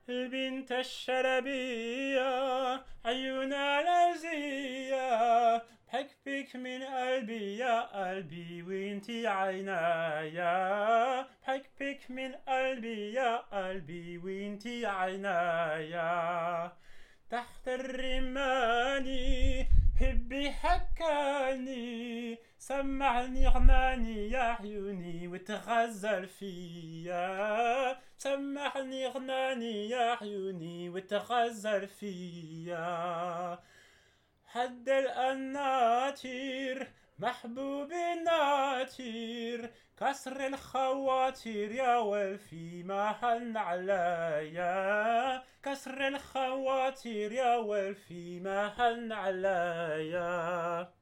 البنت الشربية عيونها لازية، بحك بك من قلبي يا قلبي وانتي عينايا، بحك بك من قلبي يا قلبي وانتي عينايا. تحت الرماني هبي حكاني، سمعني غناني يا عيوني وتغزل فيا، سمعني غناني يا عيوني وتغزل فيا. حد الأناتير محبوبي ناتير، كسر الخواتير يا ولفي ما حن عليا، كسر الخواتير يا ولفي ما حن عليا.